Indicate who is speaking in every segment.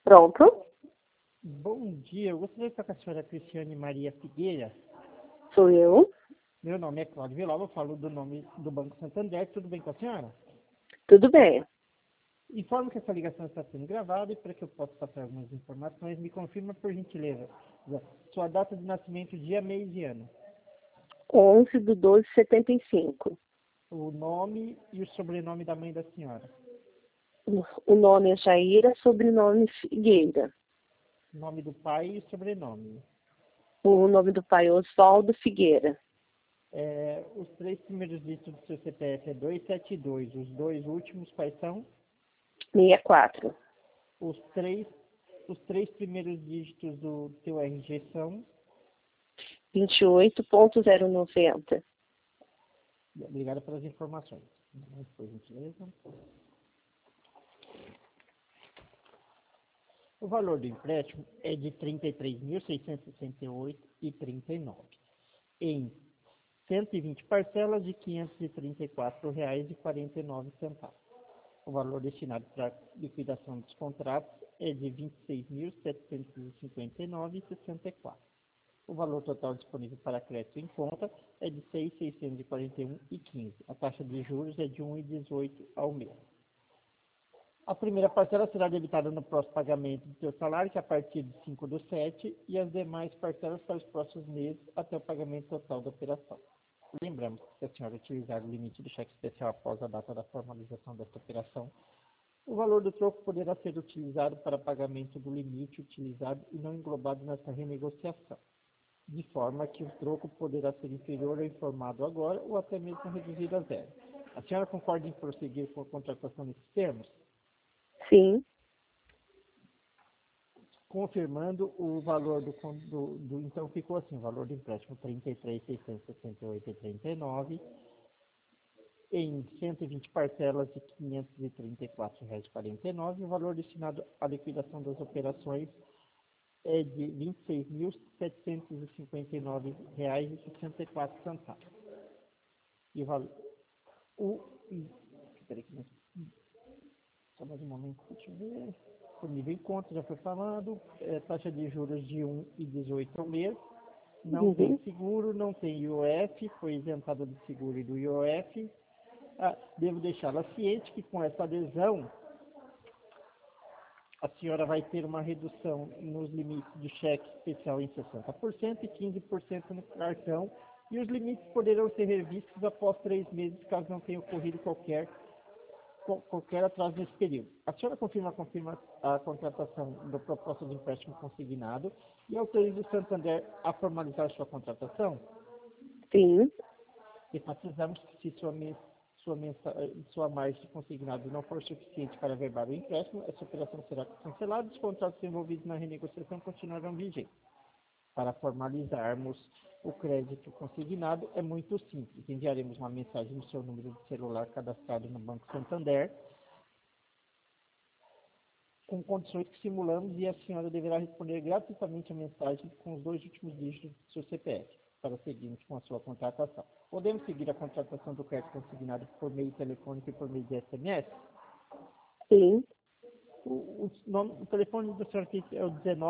Speaker 1: Pronto?
Speaker 2: Bom dia, eu gostaria de falar com a senhora Cristiane Maria Figueira.
Speaker 1: Sou eu.
Speaker 2: Meu nome é Cláudio Vilar, eu falo do nome do Banco Santander. Tudo bem com a senhora?
Speaker 1: Tudo bem.
Speaker 2: Informo que essa ligação está sendo gravada e para que eu possa passar algumas informações, me confirma por gentileza sua data de nascimento, dia, mês e ano.
Speaker 1: 11/12/75.
Speaker 2: O nome e o sobrenome da mãe da senhora.
Speaker 1: O nome é Jaira, sobrenome Figueira.
Speaker 2: Nome do pai e o sobrenome.
Speaker 1: O nome do pai é Osvaldo Figueira.
Speaker 2: Os 3 primeiros dígitos do seu CPF é 272. Os 2 últimos quais são?
Speaker 1: 64.
Speaker 2: Os três primeiros dígitos do teu RG são?
Speaker 1: 28.090.
Speaker 2: Obrigado pelas informações. Por gentileza. O valor do empréstimo é de R$ 33.668,39 em 120 parcelas de R$ 534,49. O valor destinado para liquidação dos contratos é de R$ 26.759,64. O valor total disponível para crédito em conta é de R$ 6.641,15. A taxa de juros é de 1,18 ao mês. A primeira parcela será debitada no próximo pagamento do seu salário, que é a partir de 5/7, e as demais parcelas para os próximos meses até o pagamento total da operação. Lembramos que se a senhora utilizar o limite do cheque especial após a data da formalização desta operação, o valor do troco poderá ser utilizado para pagamento do limite utilizado e não englobado nessa renegociação, de forma que o troco poderá ser inferior ao informado agora ou até mesmo reduzido a zero. A senhora concorda em prosseguir com a contratação nesses termos?
Speaker 1: Sim.
Speaker 2: Confirmando o valor então ficou assim, o valor do empréstimo R$ 33.668,39 em 120 parcelas de R$ 534,49. O valor destinado à liquidação das operações é de R$ 26.759,64. E o valor... Espera aqui, só mais um momento, deixa eu ver. O nível em conta já foi falado, taxa de juros de 1,18 ao mês, não tem seguro, não tem IOF, foi isentado do seguro e do IOF. Devo deixá-la ciente que com essa adesão, a senhora vai ter uma redução nos limites do cheque especial em 60% e 15% no cartão, e os limites poderão ser revistos após 3 meses, caso não tenha ocorrido qualquer atraso nesse período. A senhora confirma a contratação da proposta de empréstimo consignado e autoriza o Santander a formalizar sua contratação?
Speaker 1: Sim.
Speaker 2: Enfatizamos que se sua margem de consignado não for suficiente para averbar o empréstimo, essa operação será cancelada e os contratos envolvidos na renegociação continuarão vigentes. Para formalizarmos o crédito consignado é muito simples. Enviaremos uma mensagem no seu número de celular cadastrado no Banco Santander com condições que simulamos, e a senhora deverá responder gratuitamente a mensagem com os 2 últimos dígitos do seu CPF para seguirmos com a sua contratação. Podemos seguir a contratação do crédito consignado por meio telefônico e por meio de SMS?
Speaker 1: Sim.
Speaker 2: O telefone do senhor aqui é o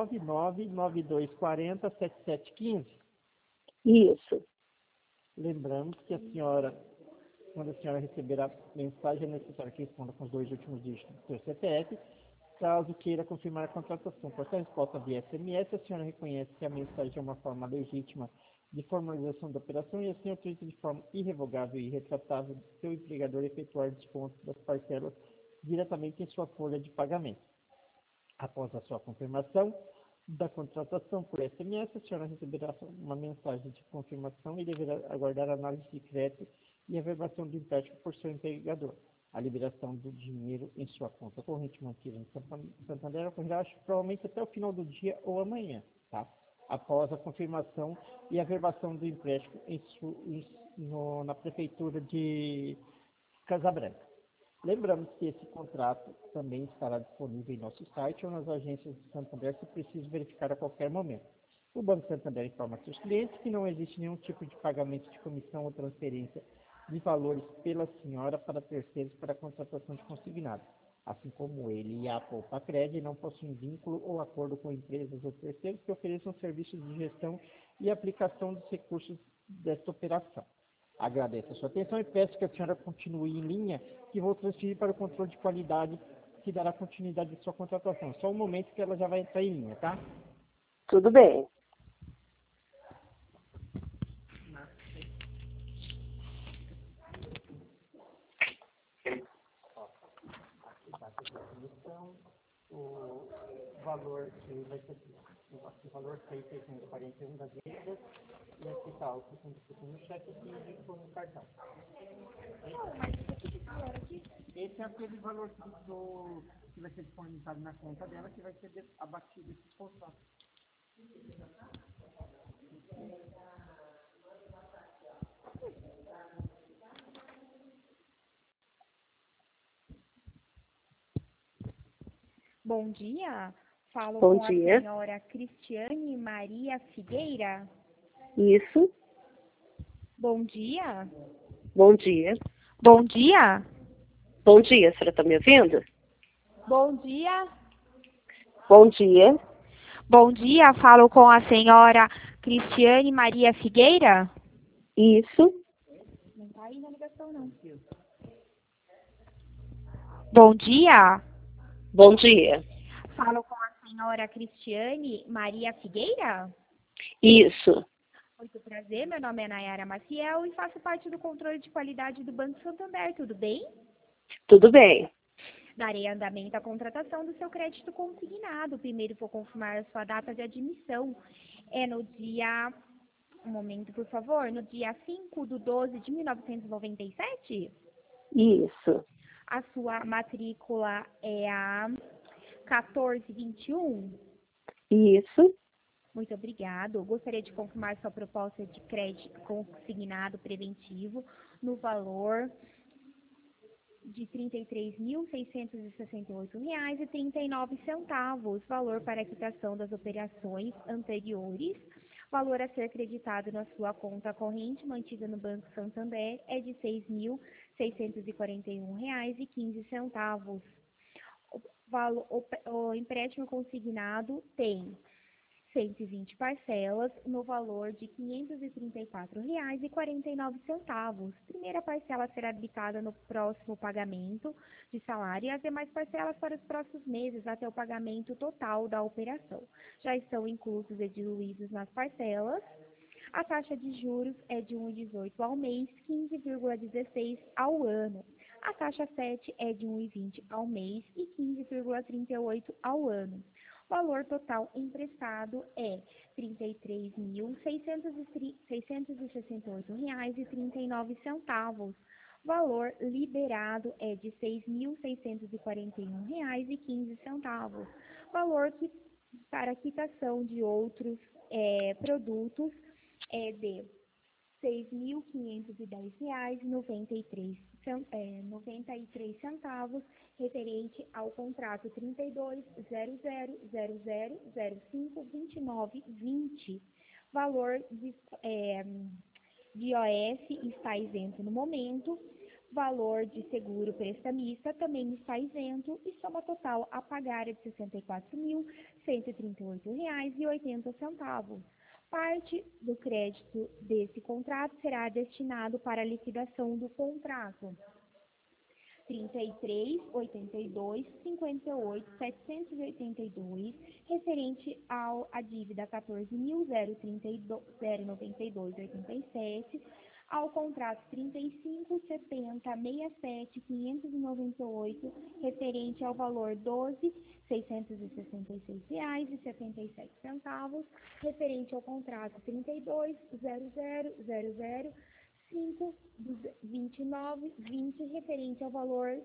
Speaker 2: 19992407715.
Speaker 1: Isso.
Speaker 2: Lembramos que a senhora, quando a senhora receber a mensagem, é necessário que responda com os 2 últimos dígitos do seu CPF, caso queira confirmar a contratação. Com essa resposta via SMS, a senhora reconhece que a mensagem é uma forma legítima de formalização da operação e assim autoriza de forma irrevogável e irretratável do seu empregador efetuar desconto das parcelas diretamente em sua folha de pagamento. Após a sua confirmação da contratação por SMS, a senhora receberá uma mensagem de confirmação e deverá aguardar a análise de crédito e a averbação do empréstimo por seu empregador. A liberação do dinheiro em sua conta corrente mantida no Santander ocorrerá provavelmente até o final do dia ou amanhã, tá? Após a confirmação e a averbação do empréstimo na Prefeitura de Casabranca. Lembramos que esse contrato também estará disponível em nosso site ou nas agências do Santander, se preciso verificar a qualquer momento. O Banco Santander informa a seus clientes que não existe nenhum tipo de pagamento de comissão ou transferência de valores pela senhora para terceiros para a contratação de consignado. assim como ele e a Poupa-Cred não possuem vínculo ou acordo com empresas ou terceiros que ofereçam serviços de gestão e aplicação dos recursos desta operação. Agradeço a sua atenção e peço que a senhora continue em linha, que vou transferir para o controle de qualidade, que dará continuidade à sua contratação. Só um momento que ela já vai entrar em linha, tá?
Speaker 1: Tudo bem.
Speaker 2: Então, o valor que vai ser o valor 641 das dívidas e aqui está o segundo cheque que foi no cartão. Esse é aquele valor que vai ser disponibilizado na conta dela, que vai ser abatido esses contratos.
Speaker 3: Bom dia, falo
Speaker 1: Bom
Speaker 3: com a
Speaker 1: dia.
Speaker 3: senhora Cristiane Maria Figueira.
Speaker 1: Isso.
Speaker 3: Bom dia.
Speaker 1: Bom dia.
Speaker 3: Bom dia.
Speaker 1: Bom dia, a senhora está me ouvindo?
Speaker 3: Bom dia.
Speaker 1: Bom dia.
Speaker 3: Bom dia, falo com a senhora Cristiane Maria Figueira.
Speaker 1: Isso.
Speaker 3: Não está aí na ligação, não. Bom dia,
Speaker 1: Bom dia.
Speaker 3: falo com a senhora Cristiane Maria Figueira.
Speaker 1: Isso.
Speaker 3: Muito prazer, meu nome é Nayara Maciel e faço parte do controle de qualidade do Banco Santander, tudo bem?
Speaker 1: Tudo bem.
Speaker 3: Darei andamento à contratação do seu crédito consignado. Primeiro vou confirmar a sua data de admissão. É no dia... Um momento, por favor. No dia 5/12 de 1997?
Speaker 1: Isso.
Speaker 3: A sua matrícula é a 1421?
Speaker 1: Isso.
Speaker 3: Muito obrigado. Gostaria de confirmar sua proposta de crédito consignado preventivo no valor de R$ 33.668,39, valor para a quitação das operações anteriores. Valor a ser creditado na sua conta corrente mantida no Banco Santander é de R$ 6.641,15. O empréstimo consignado tem 120 parcelas no valor de R$ 534,49. Primeira parcela será habitada no próximo pagamento de salário e as demais parcelas para os próximos meses até o pagamento total da operação. Já estão inclusos e diluídos nas parcelas. A taxa de juros é de 1,18 ao mês, 15,16 ao ano. A taxa 7 é de 1,20 ao mês e 15,38 ao ano. O valor total emprestado é R$ 33.668,39. Valor liberado é de R$ 6.641,15. Valor para quitação de outros produtos é de R$ 6.510,93, referente ao contrato 32.0000052920. Valor de IOF está isento no momento. Valor de seguro prestamista também está isento e soma total a pagar é de R$ 64.138,80. Parte do crédito desse contrato será destinado para a liquidação do contrato 33.82.58.782, referente à dívida 14.092,87, ao contrato 35.70.67.598, referente ao valor R$ 12.666,77, referente ao contrato 32.0000052920, referente ao valor R$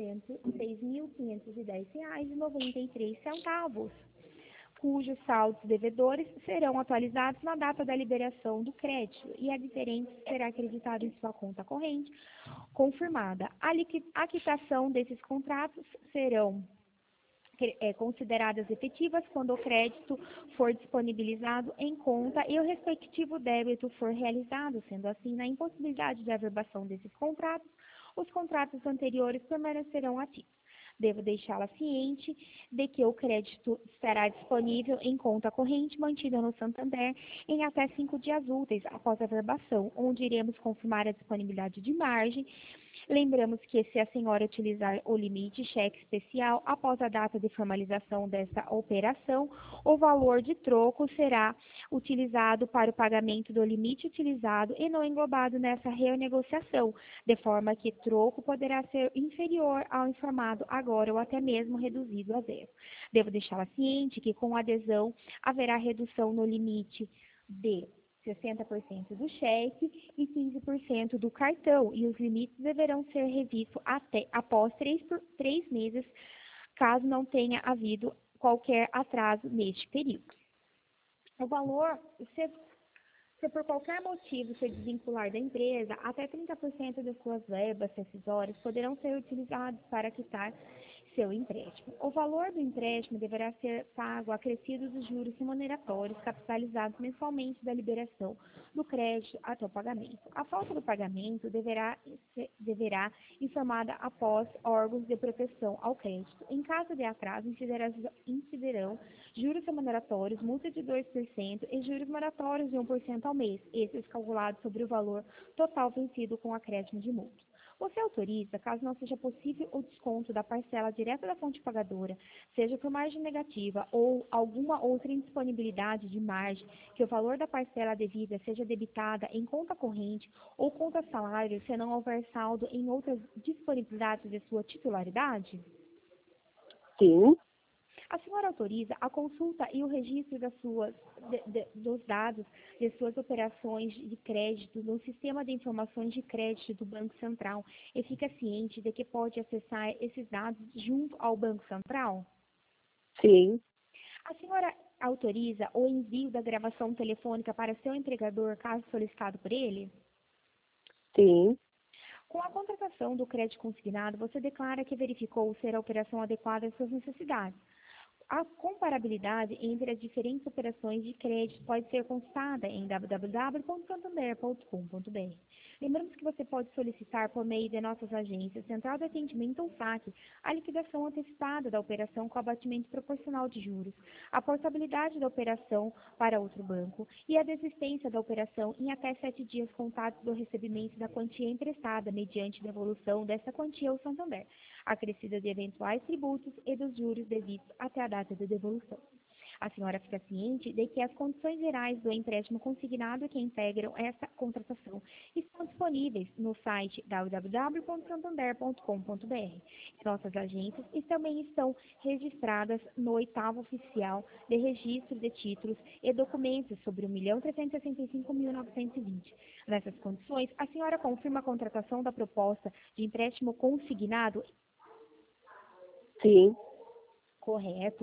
Speaker 3: 6.510,93, cujos saldos devedores serão atualizados na data da liberação do crédito e a diferença será acreditada em sua conta corrente confirmada. A quitação desses contratos serão consideradas efetivas quando o crédito for disponibilizado em conta e o respectivo débito for realizado. Sendo assim, na impossibilidade de averbação desses contratos, os contratos anteriores permanecerão ativos. Devo deixá-la ciente de que o crédito estará disponível em conta corrente mantida no Santander em até 5 dias úteis após a verbação, onde iremos confirmar a disponibilidade de margem. Lembramos que se a senhora utilizar o limite cheque especial após a data de formalização desta operação, o valor de troco será utilizado para o pagamento do limite utilizado e não englobado nessa renegociação, de forma que troco poderá ser inferior ao informado agora ou até mesmo reduzido a zero. Devo deixá-la ciente que com adesão haverá redução no limite de 60% do cheque e 15% do cartão, e os limites deverão ser revistos após 3 meses, caso não tenha havido qualquer atraso neste período. O valor, se por qualquer motivo se desvincular da empresa, até 30% das suas verbas rescisórias poderão ser utilizados para quitar seu empréstimo. O valor do empréstimo deverá ser pago acrescidos dos juros remuneratórios capitalizados mensalmente da liberação do crédito até o pagamento. A falta do pagamento deverá informada após órgãos de proteção ao crédito. Em caso de atraso, incidirão juros remuneratórios, multa de 2% e juros moratórios de 1% ao mês, esses calculados sobre o valor total vencido com acréscimo de multa. Você autoriza, caso não seja possível o desconto da parcela direta da fonte pagadora, seja por margem negativa ou alguma outra indisponibilidade de margem, que o valor da parcela devida seja debitada em conta corrente ou conta salário, se não houver saldo em outras disponibilidades de sua titularidade?
Speaker 1: Sim.
Speaker 3: A senhora autoriza a consulta e o registro dos dados de suas operações de crédito no Sistema de Informações de Crédito do Banco Central e fica ciente de que pode acessar esses dados junto ao Banco Central?
Speaker 1: Sim.
Speaker 3: A senhora autoriza o envio da gravação telefônica para seu empregador, caso solicitado por ele?
Speaker 1: Sim.
Speaker 3: Com a contratação do crédito consignado, você declara que verificou ser a operação adequada às suas necessidades. A comparabilidade entre as diferentes operações de crédito pode ser consultada em www.santander.com.br. Lembramos que você pode solicitar por meio de nossas agências, Central de Atendimento ou SAC, a liquidação antecipada da operação com abatimento proporcional de juros, a portabilidade da operação para outro banco e a desistência da operação em até 7 dias contados do recebimento da quantia emprestada, mediante devolução dessa quantia ao Santander, acrescida de eventuais tributos e dos juros devidos até a data de devolução. A senhora fica ciente de que as condições gerais do empréstimo consignado que integram essa contratação estão disponíveis no site www.santander.com.br. Nossas agências também estão registradas no 8º Oficial de Registro de Títulos e Documentos sobre 1.365.920. Nessas condições, a senhora confirma a contratação da proposta de empréstimo consignado?
Speaker 1: Sim.
Speaker 3: Correto.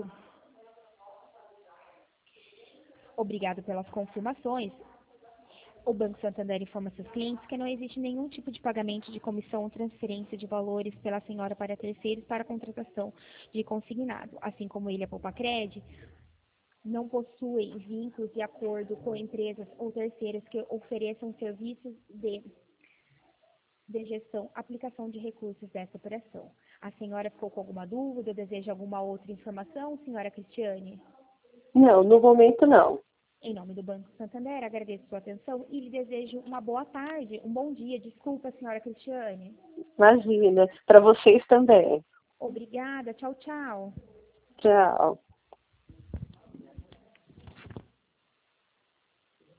Speaker 3: Obrigado pelas confirmações. O Banco Santander informa seus clientes que não existe nenhum tipo de pagamento de comissão ou transferência de valores pela senhora para terceiros para a contratação de consignado. Assim como ele, a Poupacred, não possui vínculos de acordo com empresas ou terceiros que ofereçam serviços de gestão, aplicação de recursos dessa operação. A senhora ficou com alguma dúvida ou deseja alguma outra informação, senhora Cristiane?
Speaker 1: Não, no momento não.
Speaker 3: Em nome do Banco Santander, agradeço sua atenção e lhe desejo uma boa tarde, um bom dia. Desculpa, senhora Cristiane.
Speaker 1: Imagina. Para vocês também.
Speaker 3: Obrigada. Tchau, tchau.
Speaker 1: Tchau.